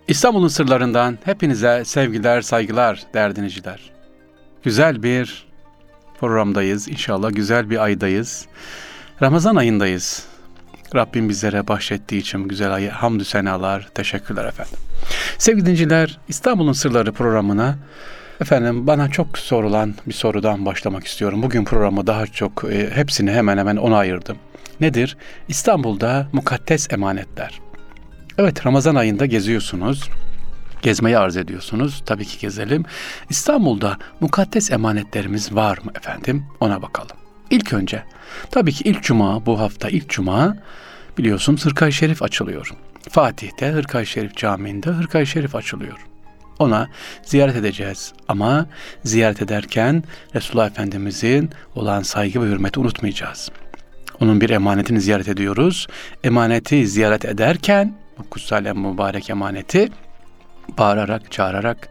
İstanbul'un sırlarından hepinize sevgiler, saygılar değerli dinleyiciler. Güzel bir programdayız. İnşallah güzel bir aydayız. Ramazan ayındayız. Rabbim bizlere bahşettiği için güzel ayı hamdü senalar, teşekkürler efendim. Sevgili dinleyiciler, İstanbul'un Sırları programına bana çok sorulan bir sorudan başlamak istiyorum. Bugün programı daha çok hepsini hemen hemen ona ayırdım. Nedir? İstanbul'da mukaddes emanetler. Evet, Ramazan ayında geziyorsunuz. Gezmeyi arz ediyorsunuz. Tabii ki gezelim. İstanbul'da mukaddes emanetlerimiz var mı efendim? Ona bakalım. İlk önce, tabii ki ilk cuma, bu hafta ilk cuma biliyorsunuz Hırka-i Şerif açılıyor. Fatih'te Hırka-i Şerif Camii'nde Hırka-i Şerif açılıyor. Ona ziyaret edeceğiz ama ziyaret ederken Resulullah Efendimizin olan saygı ve hürmeti unutmayacağız. Onun bir emanetini ziyaret ediyoruz. Emaneti ziyaret ederken bu kutsal mübarek emaneti bağırarak, çağırarak,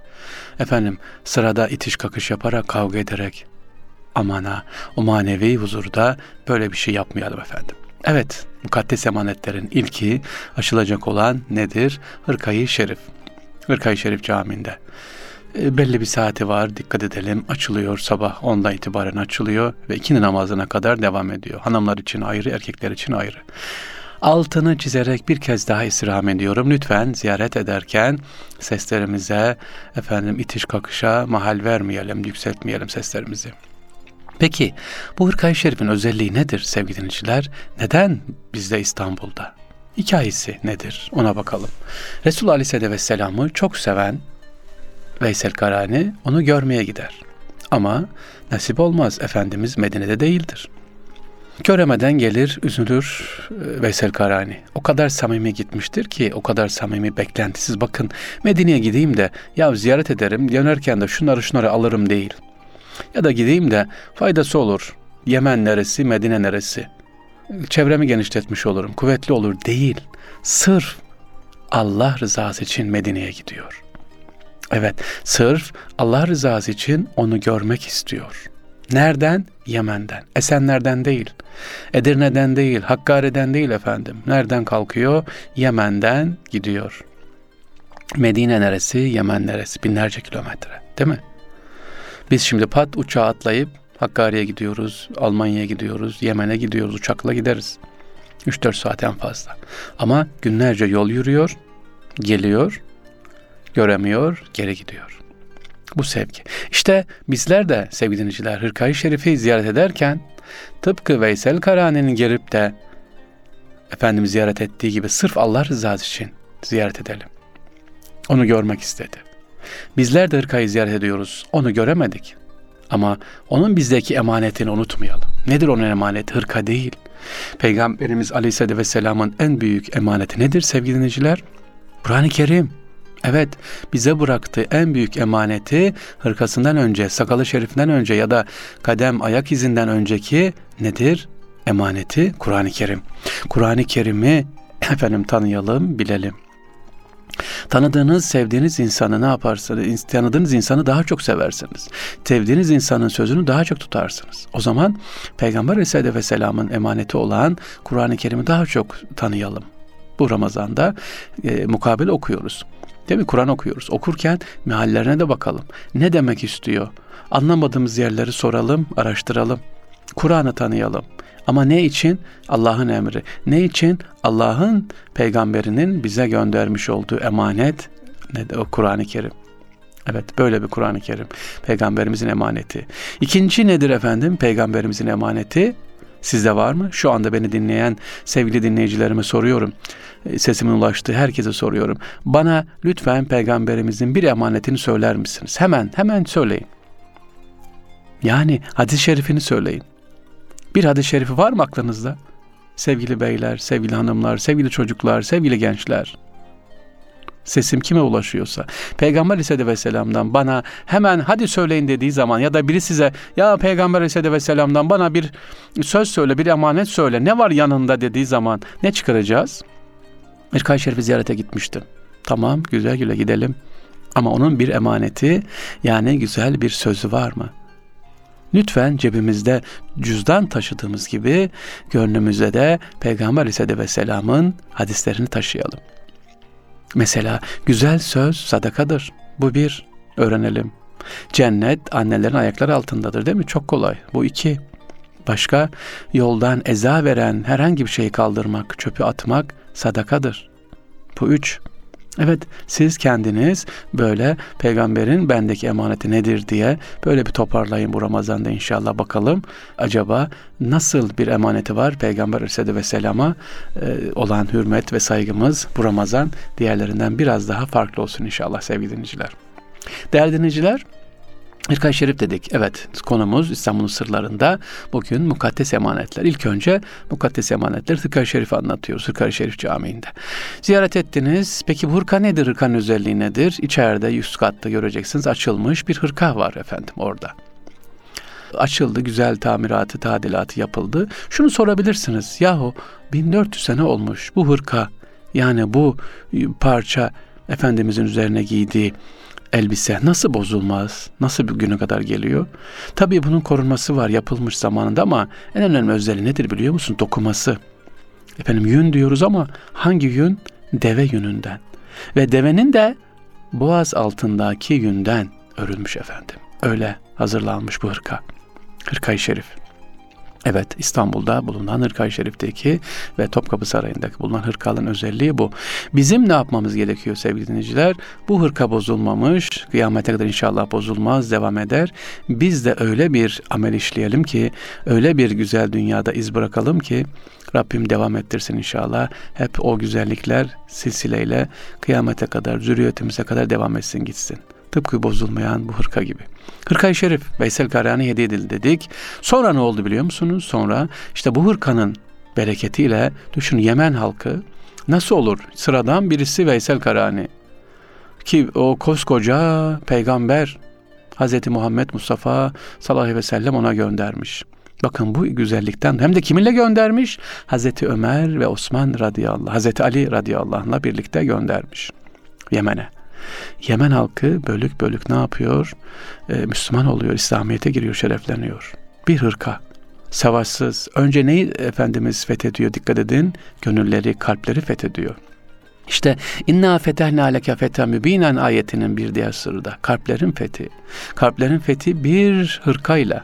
sırada itiş kakış yaparak, kavga ederek, aman ha, o manevi huzurda böyle bir şey yapmayalım efendim. Evet, mukaddes emanetlerin ilki açılacak olan nedir? Hırka-i Şerif. Hırka-i Şerif Camii'nde. Belli bir saati var, dikkat edelim. Açılıyor, sabah 10'dan itibaren açılıyor ve ikindi namazına kadar devam ediyor. Hanımlar için ayrı, erkekler için ayrı. Altını çizerek bir kez daha istirham ediyorum. Lütfen ziyaret ederken seslerimize itiş kakışa mahal vermeyelim, yükseltmeyelim seslerimizi. Peki bu Hırka-i Şerif'in özelliği nedir sevgili dinleyiciler? Neden bizde İstanbul'da? Hikayesi nedir? Ona bakalım. Resulullah Aleyhisselatü Vesselam'ı çok seven Veysel Karani onu görmeye gider. Ama nasip olmaz, Efendimiz Medine'de değildir. Göremeden gelir, üzülür Veysel Karani. O kadar samimi gitmiştir ki, o kadar samimi, beklentisiz. Bakın, Medine'ye gideyim de ya ziyaret ederim, dönerken de şunları alırım değil. Ya da gideyim de faydası olur. Yemen neresi, Medine neresi? Çevremi genişletmiş olurum, kuvvetli olur değil. Sırf Allah rızası için Medine'ye gidiyor. Evet, sırf Allah rızası için onu görmek istiyor. Nereden? Yemen'den. Esenler'den değil. Edirne'den değil. Hakkari'den değil efendim. Nereden kalkıyor? Yemen'den gidiyor. Medine neresi? Yemen neresi? Binlerce kilometre. Değil mi? Biz şimdi uçağa atlayıp Hakkari'ye gidiyoruz. Almanya'ya gidiyoruz. Yemen'e gidiyoruz. Uçakla gideriz. 3-4 saat en fazla. Ama günlerce yol yürüyor. Geliyor. Göremiyor. Geri gidiyor. Bu sevgi. İşte bizler de sevgili dinleyiciler Hırka-i Şerif'i ziyaret ederken tıpkı Veysel Karani'nin gelip de Efendimiz ziyaret ettiği gibi sırf Allah rızası için ziyaret edelim. Onu görmek istedi. Bizler de Hırka'yı ziyaret ediyoruz. Onu göremedik. Ama onun bizdeki emanetini unutmayalım. Nedir onun emaneti? Hırka değil. Peygamberimiz Aleyhisselatü Vesselam'ın en büyük emaneti nedir sevgili dinleyiciler? Kur'an-ı Kerim. Evet, bize bıraktığı en büyük emaneti hırkasından önce, sakalı şerifinden önce ya da kadem ayak izinden önceki nedir? Emaneti Kur'an-ı Kerim. Kur'an-ı Kerim'i tanıyalım, bilelim. Tanıdığınız, sevdiğiniz insanı ne yaparsınız? Tanıdığınız insanı daha çok seversiniz. Sevdiğiniz insanın sözünü daha çok tutarsınız. O zaman Peygamber Aleyhisselatü Vesselam'ın emaneti olan Kur'an-ı Kerim'i daha çok tanıyalım. Bu Ramazan'da mukabele okuyoruz. Değil mi? Kur'an okuyoruz. Okurken meallerine de bakalım. Ne demek istiyor? Anlamadığımız yerleri soralım, araştıralım. Kur'an'ı tanıyalım. Ama ne için? Allah'ın emri. Ne için? Allah'ın peygamberinin bize göndermiş olduğu emanet. O Kur'an-ı Kerim. Evet, böyle bir Kur'an-ı Kerim. Peygamberimizin emaneti. İkinci nedir efendim? Peygamberimizin emaneti. Sizde var mı? Şu anda beni dinleyen sevgili dinleyicilerime soruyorum. Sesimin ulaştığı herkese soruyorum. Bana lütfen peygamberimizin bir emanetini söyler misiniz? Hemen söyleyin. Yani hadis-i şerifini söyleyin. Bir hadis-i şerifi var mı aklınızda? Sevgili beyler, sevgili hanımlar, sevgili çocuklar, sevgili gençler. Sesim kime ulaşıyorsa. Peygamber Aleyhisselatü Vesselam'dan bana hemen hadi söyleyin dediği zaman ya da biri size ya Peygamber Aleyhisselatü Vesselam'dan bana bir söz söyle, bir emanet söyle, ne var yanında dediği zaman ne çıkaracağız? Hırka-i Şerif'i ziyarete gitmiştim. Tamam, güzel gidelim. Ama onun bir emaneti, yani güzel bir sözü var mı? Lütfen cebimizde cüzdan taşıdığımız gibi gönlümüzde de Peygamber Aleyhisselatü Vesselam'ın hadislerini taşıyalım. Mesela güzel söz sadakadır. Bu bir, öğrenelim. Cennet annelerin ayakları altındadır, değil mi? Çok kolay. Bu iki. Başka, yoldan eza veren herhangi bir şeyi kaldırmak, çöpü atmak sadakadır. Bu üç. Evet, siz kendiniz böyle peygamberin bendeki emaneti nedir diye böyle bir toparlayın bu Ramazan'da inşallah, bakalım. Acaba nasıl bir emaneti var Peygamber Aleyhisselatü Vesselam'a olan hürmet ve saygımız bu Ramazan diğerlerinden biraz daha farklı olsun inşallah sevgili dinleyiciler. Değerli dinleyiciler, Hırka-i Şerif dedik. Evet, konumuz İstanbul'un sırlarında bugün mukaddes emanetler. İlk önce mukaddes emanetleri Hırka-i Şerif'i anlatıyoruz. Hırka-i Şerif Camii'nde. Ziyaret ettiniz. Peki bu hırka nedir? Hırkanın özelliği nedir? İçeride üst katta göreceksiniz açılmış bir hırka var efendim orada. Açıldı, güzel tamiratı, tadilatı yapıldı. Şunu sorabilirsiniz. Yahu 1400 sene olmuş bu hırka, yani bu parça Efendimizin üzerine giydiği elbise nasıl bozulmaz? Nasıl bir güne kadar geliyor? Tabii bunun korunması var yapılmış zamanında ama en önemli özelliği nedir biliyor musun? Dokuması. Efendim yün diyoruz ama hangi yün? Deve yününden. Ve devenin de boğaz altındaki yünden örülmüş efendim. Öyle hazırlanmış bu hırka. Hırka-i Şerif. Evet, İstanbul'da bulunan Hırka-i Şerif'teki ve Topkapı Sarayı'ndaki bulunan hırkaların özelliği bu. Bizim ne yapmamız gerekiyor sevgili dinleyiciler? Bu hırka bozulmamış, kıyamete kadar inşallah bozulmaz, devam eder. Biz de öyle bir amel işleyelim ki, öyle bir güzel dünyada iz bırakalım ki, Rabbim devam ettirsin inşallah. Hep o güzellikler silsileyle kıyamete kadar, zürriyetimize kadar devam etsin gitsin. Tıpkı bozulmayan bu hırka gibi. Hırka-i Şerif Veysel Karani hediye edildi dedik. Sonra ne oldu biliyor musunuz? Sonra işte bu hırkanın bereketiyle düşün, Yemen halkı nasıl olur? Sıradan birisi Veysel Karani ki o koskoca peygamber Hz. Muhammed Mustafa sallallahu aleyhi ve sellem ona göndermiş. Bakın bu güzellikten, hem de kiminle göndermiş? Hazreti Ömer ve Osman radıyallahu, Hazreti Ali radıyallahu anh'la birlikte göndermiş Yemen'e. Yemen halkı bölük bölük ne yapıyor? Müslüman oluyor, İslamiyet'e giriyor, şerefleniyor. Bir hırka, savaşsız. Önce neyi Efendimiz fethediyor? Dikkat edin, gönülleri, kalpleri fethediyor. İşte inna fetehna leke fethen mübinen ayetinin bir diğer sırrı da kalplerin fethi. Kalplerin fethi bir hırkayla.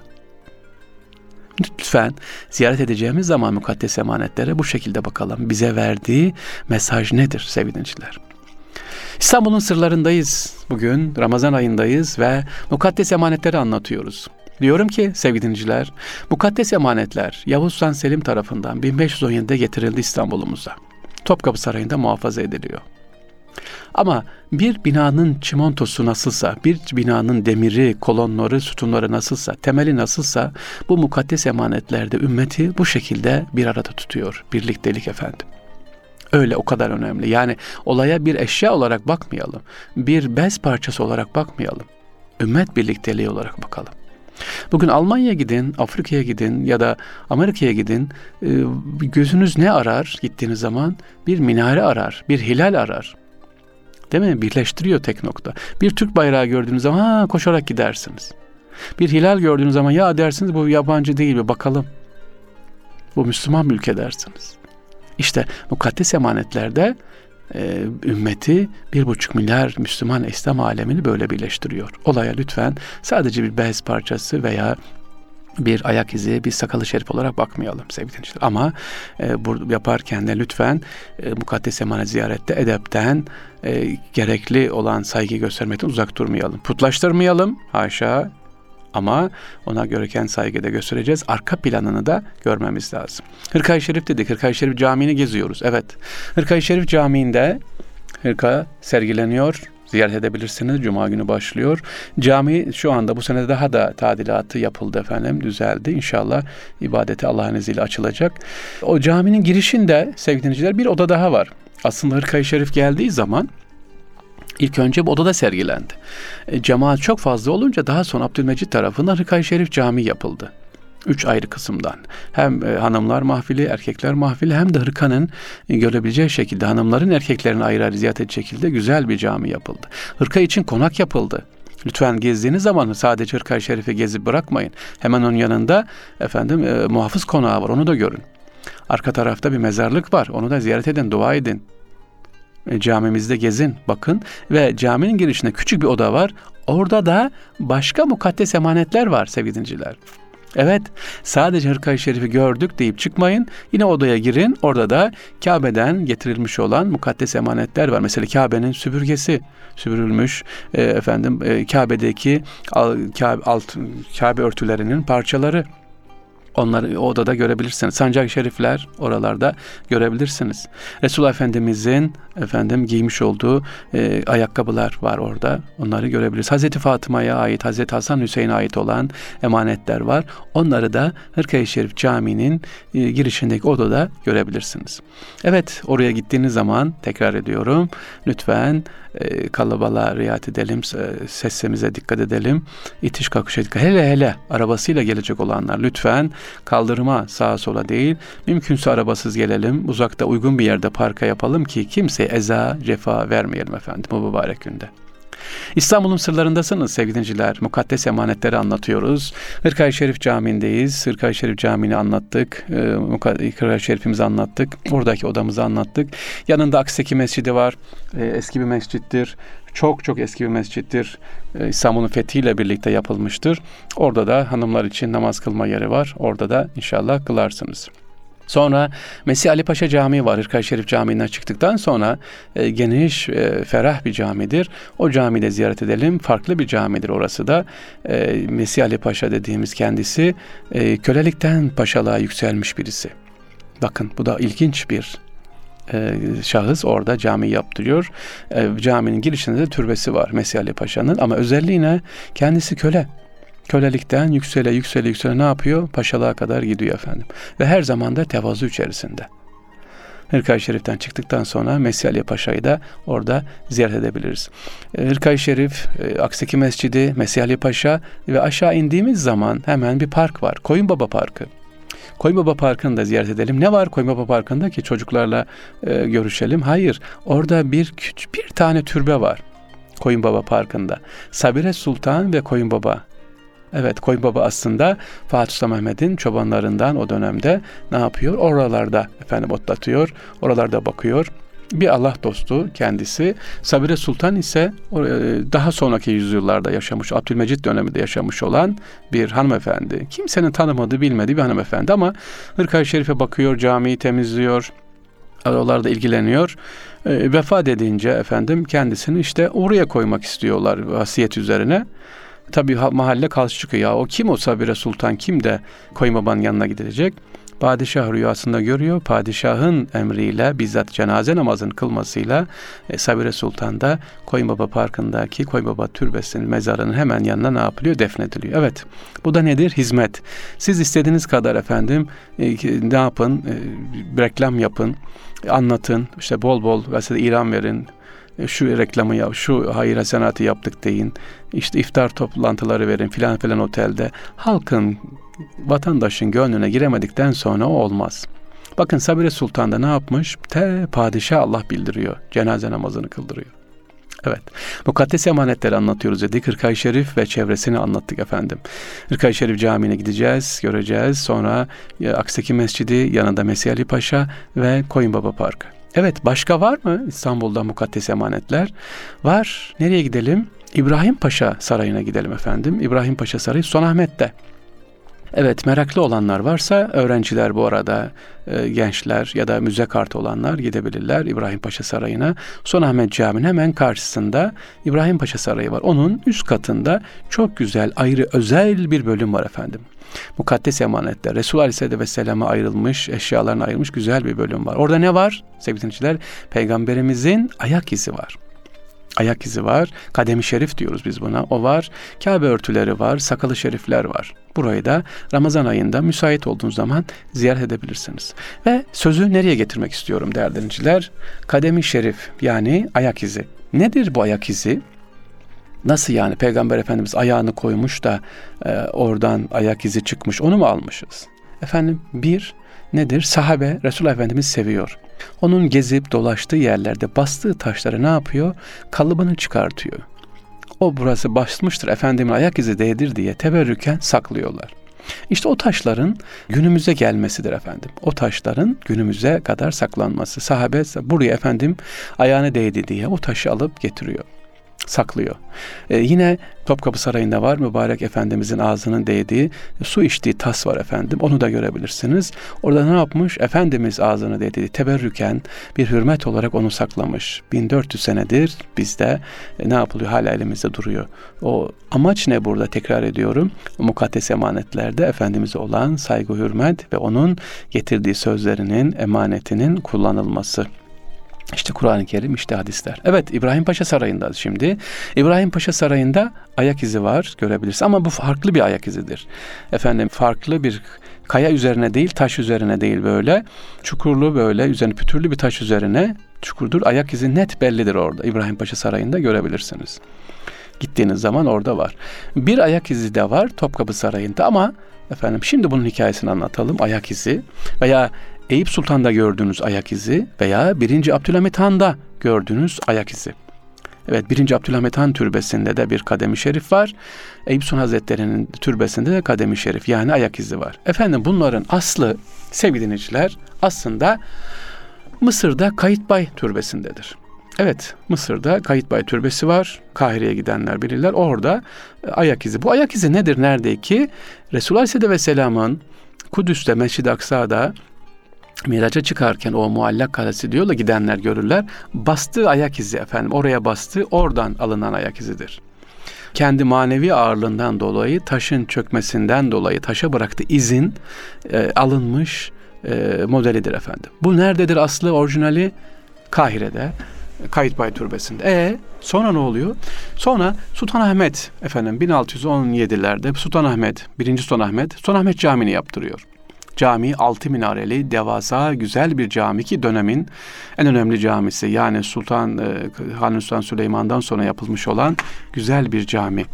Lütfen ziyaret edeceğimiz zaman mukaddes emanetlere bu şekilde bakalım. Bize verdiği mesaj nedir sevgili dinleyiciler? İstanbul'un sırlarındayız. Bugün Ramazan ayındayız ve mukaddes emanetleri anlatıyoruz. Diyorum ki sevgili dinleyiciler, mukaddes emanetler Yavuz Sultan Selim tarafından 1517'de getirildi İstanbul'umuza. Topkapı Sarayı'nda muhafaza ediliyor. Ama bir binanın çimentosu nasılsa, bir binanın demiri, kolonları, sütunları nasılsa, temeli nasılsa, bu mukaddes emanetlerde ümmeti bu şekilde bir arada tutuyor. Birliktelik efendim. Öyle, o kadar önemli. Yani olaya bir eşya olarak bakmayalım. Bir bez parçası olarak bakmayalım. Ümmet birlikteliği olarak bakalım. Bugün Almanya'ya gidin, Afrika'ya gidin ya da Amerika'ya gidin. Gözünüz ne arar gittiğiniz zaman? Bir minare arar, bir hilal arar. Değil mi? Birleştiriyor tek nokta. Bir Türk bayrağı gördüğünüz zaman koşarak gidersiniz. Bir hilal gördüğünüz zaman ya dersiniz bu yabancı değil, bir bakalım. Bu Müslüman bir ülke dersiniz. İşte mukaddes emanetlerde ümmeti 1,5 milyar Müslüman İslam alemini böyle birleştiriyor. Olaya lütfen sadece bir bez parçası veya bir ayak izi, bir sakalı şerif olarak bakmayalım sevgili dinleyiciler. Ama bu yaparken de lütfen mukaddes emanet ziyarette edepten, gerekli olan saygı göstermekten uzak durmayalım. Putlaştırmayalım, haşa. Ama ona gereken saygıda göstereceğiz. Arka planını da görmemiz lazım. Hırka-i Şerif dedik. Hırka-i Şerif Camii'ni geziyoruz. Evet. Hırka-i Şerif Camii'nde hırka sergileniyor. Ziyaret edebilirsiniz. Cuma günü başlıyor. Cami şu anda bu sene daha da tadilatı yapıldı efendim. Düzeldi. İnşallah ibadeti Allah'ın izniyle açılacak. O caminin girişinde sevgili dinleyiciler bir oda daha var. Aslında Hırka-i Şerif geldiği zaman İlk önce bu odada sergilendi. Cemaat çok fazla olunca daha sonra Abdülmecit tarafından Hırka-i Şerif Camii yapıldı. 3 ayrı kısımdan. Hem hanımlar mahfili, erkekler mahfili, hem de hırkanın görebileceği şekilde hanımların erkeklerin ayrı ayrı ziyaret edecek şekilde güzel bir cami yapıldı. Hırka için konak yapıldı. Lütfen gezdiğiniz zaman sadece Hırka-i Şerif'i gezip bırakmayın. Hemen onun yanında muhafız konağı var, onu da görün. Arka tarafta bir mezarlık var, onu da ziyaret edin, dua edin. Camimizde gezin, bakın ve caminin girişinde küçük bir oda var. Orada da başka mukaddes emanetler var sevgili dinleyiciler. Evet, sadece hırka-i şerifi gördük deyip çıkmayın. Yine odaya girin. Orada da Kabe'den getirilmiş olan mukaddes emanetler var. Mesela Kabe'nin süpürgesi süpürülmüş. Kabe'deki Kabe örtülerinin parçaları. Onları odada görebilirsiniz. Sancak-ı şerifler oralarda görebilirsiniz. Resulullah Efendimizin giymiş olduğu ayakkabılar var orada. Onları görebilirsiniz. Hazreti Fatıma'ya ait, Hazreti Hasan Hüseyin'e ait olan emanetler var. Onları da Hırka-i Şerif Camii'nin girişindeki odada görebilirsiniz. Evet, oraya gittiğiniz zaman tekrar ediyorum. Lütfen kalabalığa riayet edelim, sesimize dikkat edelim, itiş kakışa dikkat. Hele arabasıyla gelecek olanlar lütfen kaldırıma sağa sola değil, mümkünse arabasız gelelim, uzakta uygun bir yerde parka yapalım ki kimseye eza, cefa vermeyelim efendim bu mübarek günde. İstanbul'un sırlarındasınız sevgili dinleyiciler. Mukaddes emanetleri anlatıyoruz. Hırka-i Şerif Camii'ndeyiz. Hırka-i Şerif Camii'ni anlattık. Hırka-i Şerif'imizi anlattık. Oradaki odamızı anlattık. Yanında Akseki Mescidi var. Eski bir mescittir. Çok eski bir mescittir. İstanbul'un fethiyle birlikte yapılmıştır. Orada da hanımlar için namaz kılma yeri var. Orada da inşallah kılarsınız. Sonra Mesih Ali Paşa Camii var. Hırka-i Şerif Camii'nden çıktıktan sonra geniş, ferah bir camidir. O camiyi de ziyaret edelim. Farklı bir camidir orası da. Mesih Ali Paşa dediğimiz kendisi kölelikten paşalığa yükselmiş birisi. Bakın bu da ilginç bir şahıs orada cami yaptırıyor. Caminin girişinde de türbesi var Mesih Ali Paşa'nın ama özelliği ne? Kendisi köle. Kölelikten yüksele ne yapıyor? Paşalığa kadar gidiyor efendim. Ve her zaman da tevazu içerisinde. Hırka-i Şerif'ten çıktıktan sonra Mesih Ali Paşa'yı da orada ziyaret edebiliriz. Hırka-i Şerif, Akseki Mescidi, Mesih Ali Paşa ve aşağı indiğimiz zaman hemen bir park var. Koyunbaba Parkı. Koyunbaba Parkı'nı da ziyaret edelim. Ne var Koyunbaba Parkı'nda ki çocuklarla görüşelim? Hayır, orada bir tane türbe var Koyunbaba Parkı'nda. Sabire Sultan ve Koyunbaba. Evet, Koyunbaba aslında Fatih Sultan Mehmet'in çobanlarından o dönemde ne yapıyor? Oralarda otlatıyor, oralarda bakıyor. Bir Allah dostu kendisi. Sabire Sultan ise daha sonraki yüzyıllarda yaşamış, Abdülmecit döneminde yaşamış olan bir hanımefendi. Kimsenin tanımadığı, bilmediği bir hanımefendi ama Hırka-i Şerif'e bakıyor, camiyi temizliyor, oralarda ilgileniyor. Vefat edince kendisini oraya koymak istiyorlar vasiyet üzerine. Tabii mahalle karşı çıkıyor. Ya o kim, o Sabire Sultan kim de Koyunbaba'nın yanına gidilecek? Padişah rüyasında görüyor. Padişahın emriyle bizzat cenaze namazının kılmasıyla Sabire Sultan da Koyunbaba Parkı'ndaki Koyunbaba Türbesi'nin mezarının hemen yanına ne yapılıyor? Defnediliyor. Evet. Bu da nedir? Hizmet. Siz istediğiniz kadar ne yapın? Reklam yapın. Anlatın. Bol bol gazetede ilan verin. Şu reklamı yap, şu hayır hasenatı yaptık deyin. İftar toplantıları verin filan otelde. Halkın, vatandaşın gönlüne giremedikten sonra o olmaz. Bakın Sabire Sultan da ne yapmış? Padişah Allah bildiriyor. Cenaze namazını kıldırıyor. Evet. Mukaddes emanetleri anlatıyoruz dedik. Hırka-i Şerif ve çevresini anlattık efendim. Hırka-i Şerif Camii'ne gideceğiz, göreceğiz. Sonra Akseki Mescidi, yanında Mesih Ali Paşa ve Koyunbaba Parkı. Evet, başka var mı İstanbul'da mukaddes emanetler? Var. Nereye gidelim? İbrahim Paşa Sarayı'na gidelim efendim. İbrahim Paşa Sarayı Sultanahmet'te. Evet, meraklı olanlar varsa öğrenciler bu arada, gençler ya da müze kartı olanlar gidebilirler İbrahim Paşa Sarayı'na. Sultanahmet Camii'nin hemen karşısında İbrahim Paşa Sarayı var. Onun üst katında çok güzel, ayrı, özel bir bölüm var efendim. Mukaddes emanetler, Resulullah Aleyhisselatü Vesselam'a ayrılmış, eşyalarına ayrılmış güzel bir bölüm var. Orada ne var sevgili dinleyiciler? Peygamberimizin ayak izi var. Ayak izi var. Kadem-i şerif diyoruz biz buna. O var. Kabe örtüleri var. Sakalı şerifler var. Burayı da Ramazan ayında müsait olduğunuz zaman ziyaret edebilirsiniz. Ve sözü nereye getirmek istiyorum değerli dinleyiciler? Kadem-i şerif yani ayak izi. Nedir bu ayak izi? Nasıl yani? Peygamber Efendimiz ayağını koymuş da oradan ayak izi çıkmış. Onu mu almışız? Efendim nedir? Sahabe Resulullah Efendimiz seviyor. Onun gezip dolaştığı yerlerde bastığı taşları ne yapıyor? Kalıbını çıkartıyor. O burası basmıştır, Efendimin ayak izi değdir diye teberrüken saklıyorlar. İşte o taşların günümüze gelmesidir efendim. O taşların günümüze kadar saklanması. Sahabe buraya efendim ayağına değdi diye o taşı alıp getiriyor, saklıyor. Yine Topkapı Sarayı'nda var mübarek Efendimizin ağzının değdiği, su içtiği tas var efendim. Onu da görebilirsiniz. Orada ne yapmış? Efendimiz ağzını değdiği teberrüken bir hürmet olarak onu saklamış. 1400 senedir bizde ne yapılıyor? Hala elimizde duruyor. O amaç ne burada? Tekrar ediyorum. O mukaddes emanetlerde Efendimiz'e olan saygı, hürmet ve onun getirdiği sözlerinin, emanetinin kullanılması. İşte Kur'an-ı Kerim, işte hadisler. Evet, İbrahim Paşa Sarayı'nda şimdi. İbrahim Paşa Sarayı'nda ayak izi var, görebilirsin. Ama bu farklı bir ayak izidir. Efendim farklı bir kaya üzerine değil, taş üzerine değil böyle. Çukurlu böyle, üzerine pütürlü bir taş üzerine çukurdur. Ayak izi net bellidir orada. İbrahim Paşa Sarayı'nda görebilirsiniz. Gittiğiniz zaman orada var. Bir ayak izi de var Topkapı Sarayı'nda ama efendim şimdi bunun hikayesini anlatalım. Ayak izi veya Eyüp Sultan'da gördüğünüz ayak izi veya 1. Abdülhamit Han'da gördüğünüz ayak izi. Evet, 1. Abdülhamit Han türbesinde de bir kademi şerif var. Eyüp Sultan Hazretleri'nin türbesinde de kademi şerif, yani ayak izi var. Efendim bunların aslı sevgili dinleyiciler aslında Mısır'da Kayıtbay türbesindedir. Evet, Mısır'da Kayıtbay türbesi var. Kahire'ye gidenler bilirler. Orada ayak izi. Bu ayak izi nedir? Nerede ki? Resulullah Aleyhisselatü Vesselam'ın Kudüs'te, Mescid-i Aksa'da Miraca çıkarken o muallak kalesi diyorlar, gidenler görürler. Bastığı ayak izi efendim. Oraya bastığı, oradan alınan ayak izidir. Kendi manevi ağırlığından dolayı, taşın çökmesinden dolayı taşa bıraktığı izin alınmış modelidir efendim. Bu nerededir aslı, orijinali? Kahire'de, Kayıtbay Türbesi'nde. Sonra ne oluyor? Sonra Sultanahmet efendim 1617'lerde Sultanahmet, 1. Sultanahmet Camii'ni yaptırıyor. Cami 6 minareli, devasa, güzel bir cami ki dönemin en önemli camisi. Yani Kanuni Sultan Süleyman'dan sonra yapılmış olan güzel bir cami.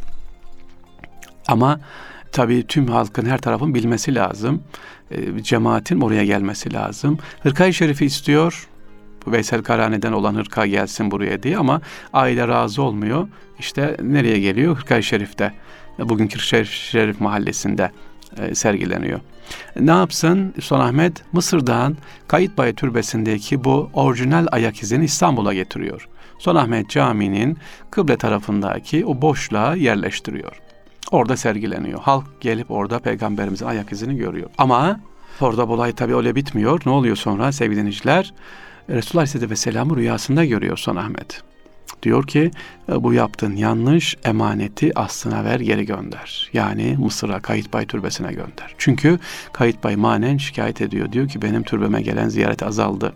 Ama tabii tüm halkın, her tarafın bilmesi lazım. Cemaatin oraya gelmesi lazım. Hırka-i Şerif'i istiyor. Veysel Karani'den olan hırka gelsin buraya diye ama aile razı olmuyor. İşte nereye geliyor? Hırka-i Şerif'te. Bugünkü Şerif Mahallesi'nde sergileniyor. Ne yapsın Sultanahmet? Mısır'dan Kayıtbay Türbesi'ndeki bu orijinal ayak izini İstanbul'a getiriyor. Sultanahmet Camii'nin kıble tarafındaki o boşluğa yerleştiriyor. Orada sergileniyor. Halk gelip orada Peygamberimizin ayak izini görüyor. Ama orada olay tabii öyle bitmiyor. Ne oluyor sonra sevgili dinleyiciler? Resulullah Aleyhisselatü Vesselam'ı rüyasında görüyor Sultanahmet. Diyor ki bu yaptığın yanlış, emaneti aslına ver, geri gönder. Yani Mısır'a, Kayıtbay Türbesi'ne gönder. Çünkü Kayıtbay manen şikayet ediyor. Diyor ki benim türbeme gelen ziyaret azaldı.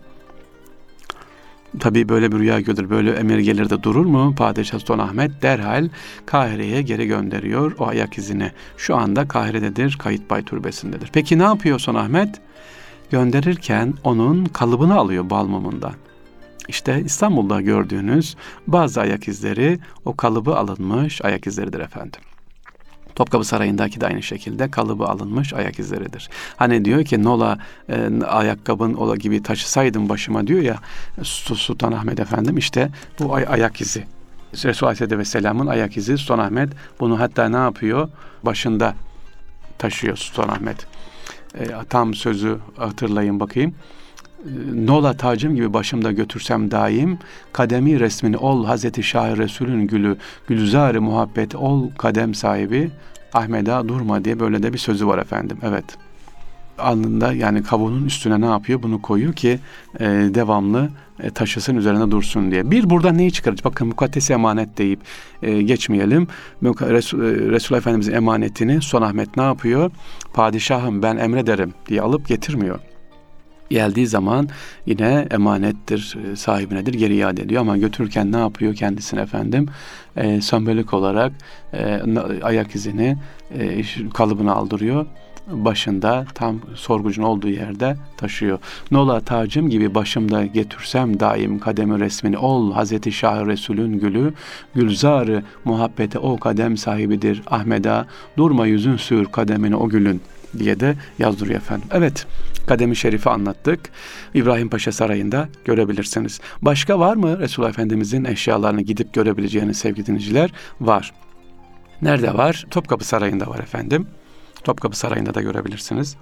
Tabii böyle bir rüya görür, böyle emir gelir de durur mu? Padişah Sultanahmet derhal Kahire'ye geri gönderiyor o ayak izini. Şu anda Kahire'dedir, Kayıtbay Türbesi'ndedir. Peki ne yapıyor Sultanahmet? Gönderirken onun kalıbını alıyor Balmum'undan. İşte İstanbul'da gördüğünüz bazı ayak izleri o kalıbı alınmış ayak izleridir efendim. Topkapı Sarayı'ndaki de aynı şekilde kalıbı alınmış ayak izleridir. Hani diyor ki nola ayakkabın ola gibi taşısaydım başıma diyor ya Sultanahmet efendim, işte bu ayak izi. Resulullah Aleyhisselatü Vesselam'ın ayak izi Sultanahmet. Bunu hatta ne yapıyor? Başında taşıyor Sultanahmet. Tam sözü hatırlayın bakayım. Nola tacım gibi başımda götürsem daim, kademi resmini ol Hazreti Şah Resulün gülü, gülzar-ı muhabbet ol kadem sahibi, Ahmeda durma diye böyle de bir sözü var efendim. Evet. Alnında, yani kavuğunun üstüne ne yapıyor? Bunu koyuyor ki devamlı taşısın, üzerine dursun diye. Bir burada neyi çıkaracak? Bakın mukaddes emanet deyip geçmeyelim. Resulullah Efendimiz'in emanetini Sultanahmet ne yapıyor? Padişahım ben emrederim diye alıp getirmiyor. Geldiği zaman yine emanettir, sahibinedir, geri iade ediyor. Ama götürürken ne yapıyor kendisine efendim? Sembolik olarak ayak izini kalıbına aldırıyor. Başında tam sorgucun olduğu yerde taşıyor. Nola tacım gibi başımda getirsem daim kademi resmini ol Hazreti Şah Resulün gülü, gülzar-ı muhabbete o kadem sahibidir Ahmeda, durma yüzün sür kademini o gülün diye de yazdırıyor efendim. Evet, kademi şerifi anlattık. İbrahim Paşa Sarayı'nda görebilirsiniz. Başka var mı Resulullah Efendimizin eşyalarını gidip görebileceğiniz sevgili dinleyiciler? Var. Nerede var? Topkapı Sarayı'nda var efendim. Topkapı Sarayı'nda da görebilirsiniz.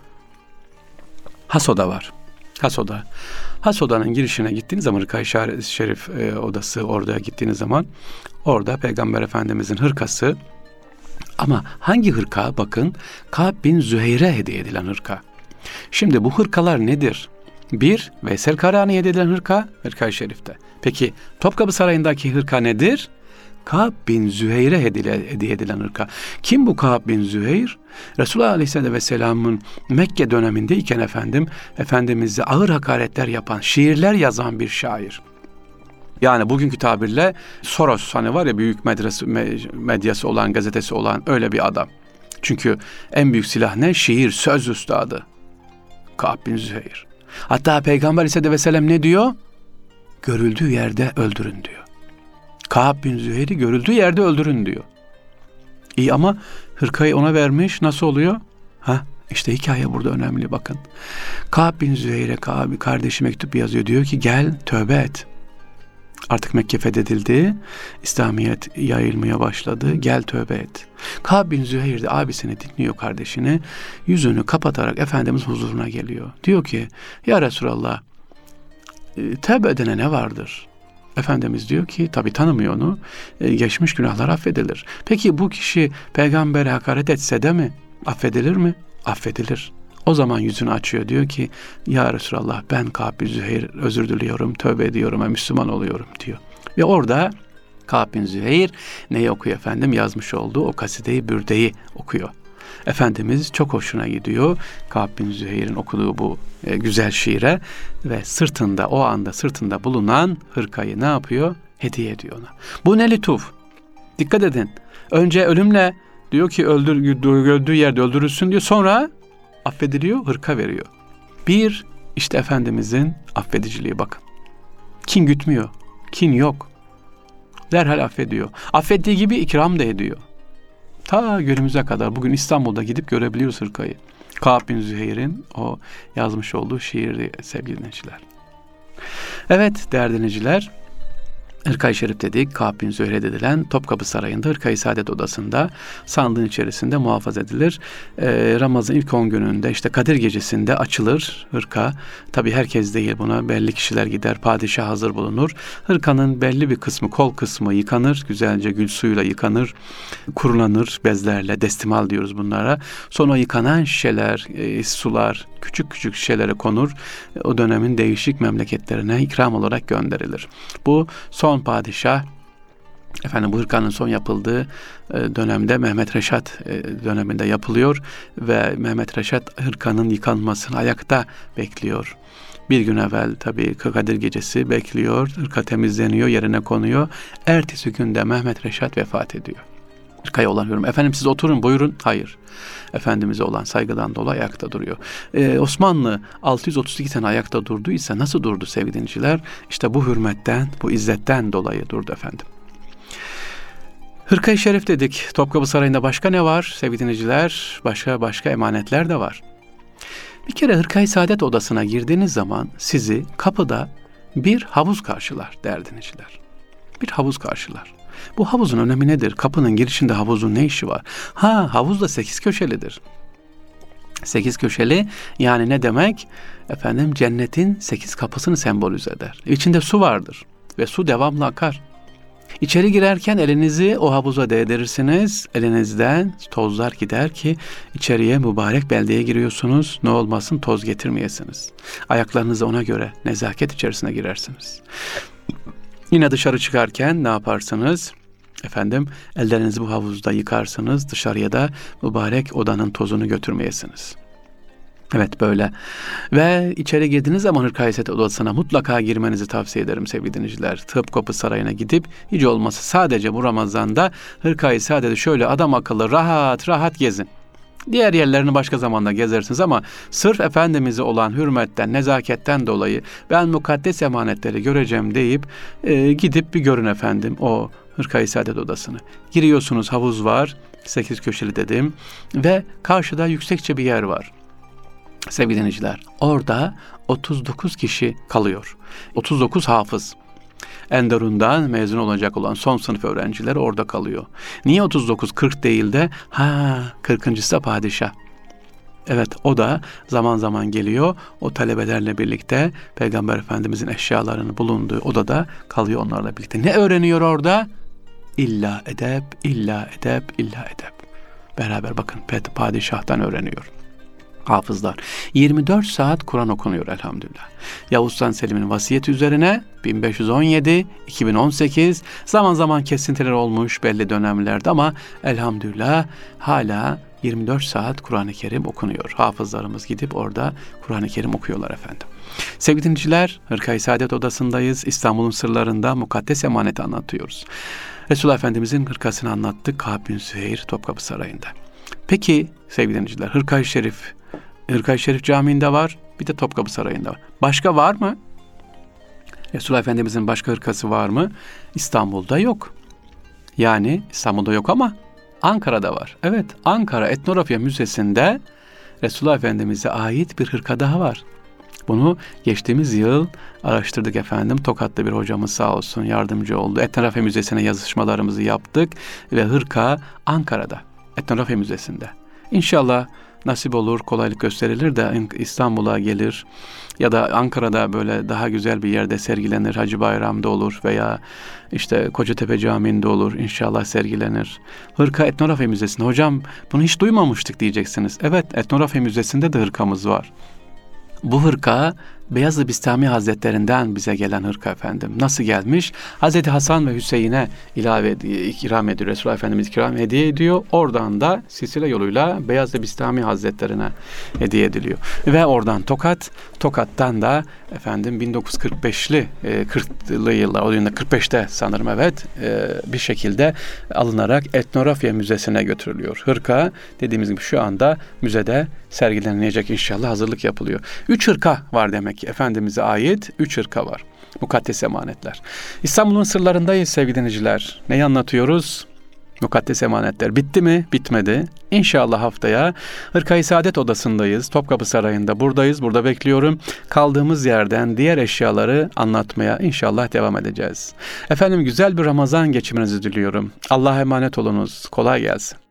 Has oda var. Has oda. Has odanın girişine gittiğiniz zaman, Hırka-i Şerif odası, orada gittiğiniz zaman orada Peygamber Efendimizin hırkası, ama hangi hırka? Bakın, Ka'b bin Züheyr'e hediye edilen hırka. Şimdi bu hırkalar nedir? Bir, Veysel Karani'ye hediye edilen hırka, Hırka-i Şerif'te. Peki Topkapı Sarayı'ndaki hırka nedir? Ka'b bin Züheyr'e hediye edilen hırka. Kim bu Ka'b bin Züheyr? Resulullah Aleyhisselatü Vesselam'ın Mekke dönemindeyken Efendimiz'e ağır hakaretler yapan, şiirler yazan bir şair. Yani bugünkü tabirle Soros, hani var ya, büyük medyası olan, gazetesi olan öyle bir adam. Çünkü en büyük silah ne? Şiir, söz üstadı. Ka'b bin Züheyr. Hatta Peygamber Aleyhisselatü Vesselam ne diyor? Görüldüğü yerde öldürün diyor. Ka'b bin Züheyr'i görüldüğü yerde öldürün diyor. İyi ama hırkayı ona vermiş, nasıl oluyor? İşte hikaye burada önemli, bakın. Ka'b bin Züheyr'e kardeşi mektup yazıyor, diyor ki gel tövbe et. Artık Mekke fethedildi, İslamiyet yayılmaya başladı, gel tövbe et. Ka'b bin Züheyr de abisini dinliyor, kardeşini, yüzünü kapatarak Efendimiz huzuruna geliyor. Diyor ki ya Resulallah, tövbe edene ne vardır? Efendimiz diyor ki, tabi tanımıyor onu, geçmiş günahlar affedilir. Peki bu kişi peygambere hakaret etse de mi? Affedilir mi? Affedilir. O zaman yüzünü açıyor, diyor ki ya Resulallah, ben Ka'b bin Züheyr, özür diliyorum, tövbe ediyorum ve Müslüman oluyorum diyor. Ve orada Ka'b bin Züheyr neyi okuyor efendim? Yazmış olduğu o kaside-i bürdeyi okuyor. Efendimiz çok hoşuna gidiyor Ka'b bin Züheyr'in okuduğu bu güzel şiire ve o anda sırtında bulunan hırkayı ne yapıyor? Hediye ediyor ona. Bu ne lütuf. Dikkat edin. Önce ölümle diyor ki öldüğü yerde öldürülsün diyor. Sonra affediliyor, hırka veriyor. Bir, işte Efendimizin affediciliği, bakın. Kin gütmüyor. Kin yok. Derhal affediyor. Affettiği gibi ikram da ediyor. Ta günümüze kadar bugün İstanbul'da gidip görebiliyoruz hırkayı. Ka'b bin Züheyr'in o yazmış olduğu şiiri sevgili dinleyiciler. Evet değerli dinleyiciler, Hırka-i Şerif dedik, Ka'b bin Züheyr edilen Topkapı Sarayı'nda Hırka-i Saadet Odası'nda sandığın içerisinde muhafaza edilir. Ramazan ilk 10 gününde, işte Kadir Gecesi'nde açılır hırka. Tabi herkes değil, buna belli kişiler gider, padişah hazır bulunur. Hırkanın belli bir kısmı, kol kısmı yıkanır, güzelce gül suyuyla yıkanır, kurulanır bezlerle, destimal diyoruz bunlara. Sonra yıkanan şişeler, sular küçük küçük şişelere konur. O dönemin değişik memleketlerine ikram olarak gönderilir. Bu son padişah, bu hırkanın son yapıldığı dönemde Mehmet Reşat döneminde yapılıyor ve Mehmet Reşat hırkanın yıkanmasını ayakta bekliyor. Bir gün evvel tabii Kadir Gecesi bekliyor, hırka temizleniyor, yerine konuyor. Ertesi günde Mehmet Reşat vefat ediyor. Hırkaya olan hürmet. Efendim siz oturun, buyurun. Hayır. Efendimiz'e olan saygıdan dolayı ayakta duruyor. Osmanlı 632 sene ayakta durduysa nasıl durdu sevgili dinleyiciler? İşte bu hürmetten, bu izzetten dolayı durdu efendim. Hırka-i Şerif dedik. Topkapı Sarayı'nda başka ne var sevgili dinleyiciler? Başka emanetler de var. Bir kere Hırka-i Saadet Odası'na girdiğiniz zaman sizi kapıda bir havuz karşılar değerli dinleyiciler. Bir havuz karşılar. Bu havuzun önemi nedir? Kapının girişinde havuzun ne işi var? Havuz da 8 köşelidir. 8 köşeli yani ne demek? Cennetin 8 kapısını sembolize eder. İçinde su vardır ve su devamlı akar. İçeri girerken elinizi o havuza değdirirsiniz. Elinizden tozlar gider ki içeriye mübarek beldeye giriyorsunuz. Ne olmasın, toz getirmeyesiniz. Ayaklarınızı ona göre nezaket içerisine girersiniz. Yine dışarı çıkarken ne yaparsınız? Ellerinizi bu havuzda yıkarsınız. Dışarıya da mübarek odanın tozunu götürmeyesiniz. Evet böyle. Ve içeri girdiğiniz zaman Hırka-i Saadet Odası'na mutlaka girmenizi tavsiye ederim sevgili dinleyiciler. Topkapı Sarayı'na gidip hiç olmazsa sadece bu Ramazan'da Hırka-i Saadet'i şöyle adam akıllı rahat rahat gezin. Diğer yerlerini başka zamanda gezersiniz ama sırf Efendimiz'e olan hürmetten, nezaketten dolayı ben mukaddes emanetleri göreceğim deyip gidip bir görün efendim o Hırka-i Saadet Odası'nı. Giriyorsunuz, havuz var, 8 köşeli dedim ve karşıda yüksekçe bir yer var. Sevgili dinleyiciler, orada 39 kişi kalıyor. 39 hafız. Enderun'dan mezun olacak olan son sınıf öğrenciler orada kalıyor. Niye 39, 40 değil de 40.sı da padişah. Evet, o da zaman zaman geliyor. O talebelerle birlikte Peygamber Efendimizin eşyalarının bulunduğu odada kalıyor onlarla birlikte. Ne öğreniyor orada? İlla edep, illa edep, illa edep. Beraber bakın padişahtan öğreniyor. Hafızlar. 24 saat Kur'an okunuyor elhamdülillah. Yavuz Sultan Selim'in vasiyeti üzerine 1517-2018 zaman zaman kesintiler olmuş belli dönemlerde ama elhamdülillah hala 24 saat Kur'an-ı Kerim okunuyor. Hafızlarımız gidip orada Kur'an-ı Kerim okuyorlar efendim. Sevgili dinleyiciler, Hırka-i Saadet Odası'ndayız. İstanbul'un sırlarında mukaddes emaneti anlatıyoruz. Resulullah Efendimizin hırkasını anlattık Kâb bin Süheyr Topkapı Sarayı'nda. Peki sevgili dinleyiciler, Hırka-i Şerif Camii'nde var, bir de Topkapı Sarayı'nda var. Başka var mı? Resulullah Efendimizin başka hırkası var mı? İstanbul'da yok. Yani İstanbul'da yok ama Ankara'da var. Evet, Ankara Etnografya Müzesi'nde Resulullah Efendimiz'e ait bir hırka daha var. Bunu geçtiğimiz yıl araştırdık efendim. Tokatlı bir hocamız sağ olsun yardımcı oldu. Etnografya Müzesi'ne yazışmalarımızı yaptık ve hırka Ankara'da, Etnografya Müzesi'nde. İnşallah nasip olur, kolaylık gösterilir de İstanbul'a gelir ya da Ankara'da böyle daha güzel bir yerde sergilenir. Hacı Bayram'da olur veya işte Kocatepe Camii'nde olur. İnşallah sergilenir. Hırka Etnografya Müzesi'nde. Hocam bunu hiç duymamıştık diyeceksiniz. Evet, Etnografya Müzesi'nde de hırkamız var. Bu hırka Beyazıt Bistami Hazretlerinden bize gelen hırka efendim. Nasıl gelmiş? Hazreti Hasan ve Hüseyin'e ikram ediyor. Resulullah Efendimiz ikram hediye ediyor. Oradan da silsile yoluyla Beyazıt Bistami Hazretlerine hediye ediliyor. Ve oradan Tokat'tan da efendim 1945'li 40'lı yıllar, o yılda 45'te sanırım evet bir şekilde alınarak Etnografya Müzesi'ne götürülüyor. Hırka dediğimiz gibi şu anda müzede sergilenecek inşallah hazırlık yapılıyor. 3 hırka var demek ki Efendimiz'e ait 3 hırka var. Mukaddes emanetler. İstanbul'un sırlarındayız sevgili dinleyiciler. Neyi anlatıyoruz? Mukaddes emanetler. Bitti mi? Bitmedi. İnşallah haftaya Hırka-i Saadet Odası'ndayız. Topkapı Sarayı'nda buradayız. Burada bekliyorum. Kaldığımız yerden diğer eşyaları anlatmaya inşallah devam edeceğiz. Efendim güzel bir Ramazan geçirmenizi diliyorum. Allah'a emanet olunuz. Kolay gelsin.